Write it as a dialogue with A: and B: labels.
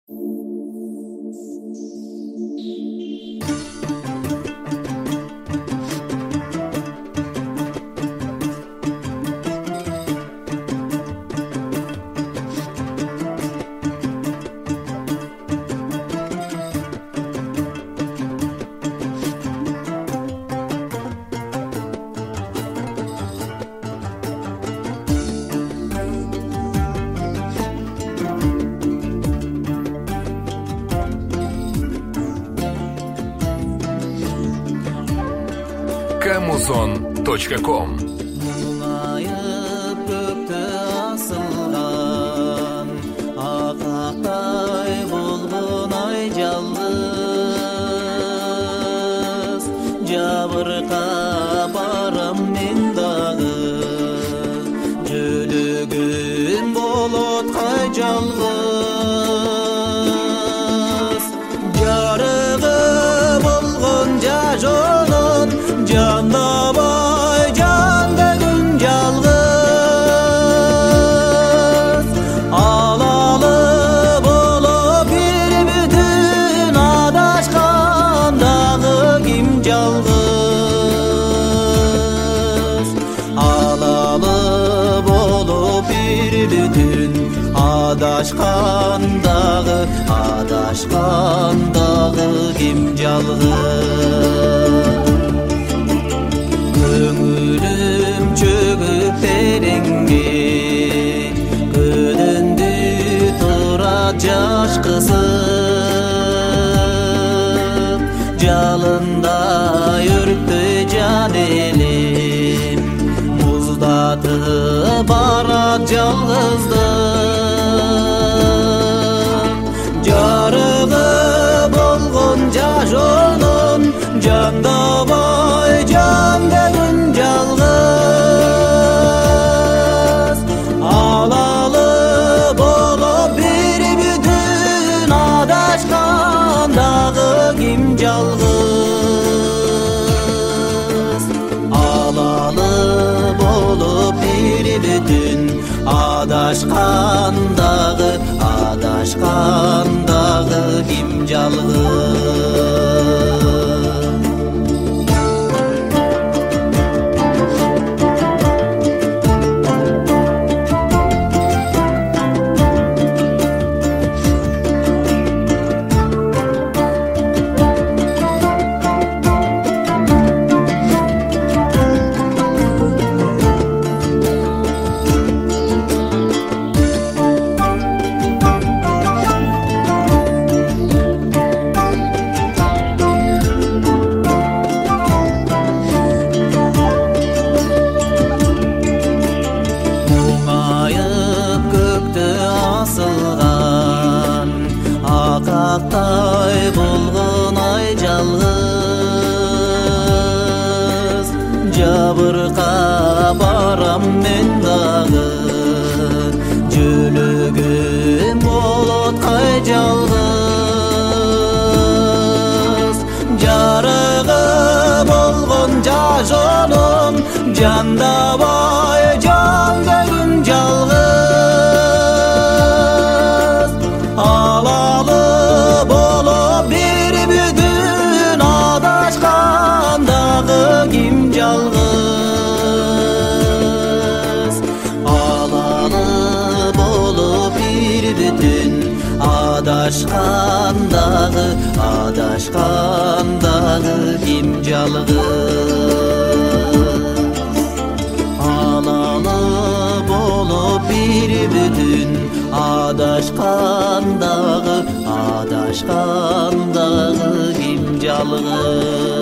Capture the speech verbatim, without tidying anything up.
A: камузон точка ком.
B: Мұңайып көкті асылған, ақақтай болғын ай жалғыз. Жабырқа барам мен дағы, жөлігін болот қай жалғыз. Жарығы болғын жажонын, жандабай жандагүн жалғыз. Алалы болып бір бүтін адашқандағы ким жалғыз. Алалы болып бір бүтін адашқандағы, адашқандағы ким жалғыз. Көңілім чөгіп тереңге, көдінді тұрат жаш қызып. Жалында үрпі жан елім, мұздаты барат жалғыздық. Жарығы болғын жажонын, жандабай жандагүн жалғыз. Алалы болып бір бүтін адашқандағы ким жалғыз. Алалы болып бір бүтін адашқандағы, адашқандағы ким жалғыз. Ақақтай болғын ай жалғыз. Жабырқа барам мен дағы, жөлігім болот қай жалғыз. Жарығы болғын жажонын, жандабай жандагүн жалғыз. Алалы болып бір бүтін адашқандағы ким жалғыз. Алалы болып бір бүтін адашқандағы, адашқандағы ким жалғыз. Алалы болып бір бүтін адашқандағы, адашқандағы ким жалғыз.